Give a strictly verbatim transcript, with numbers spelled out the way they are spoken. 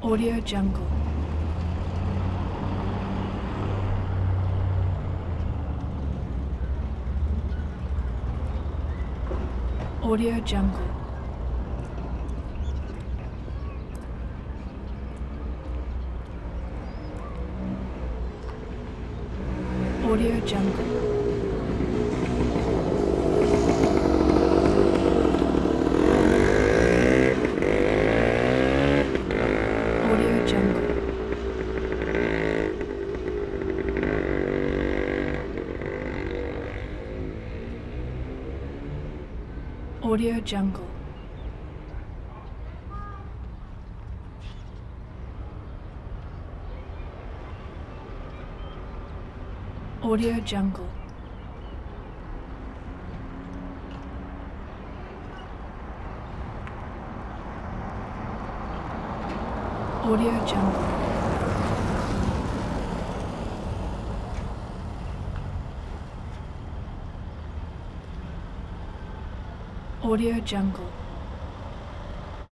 Audio Jungle. Audio Jungle. Audio Jungle. Audio Jungle. Audio Jungle. Audio Jungle. Audio Jungle. Audio Jungle.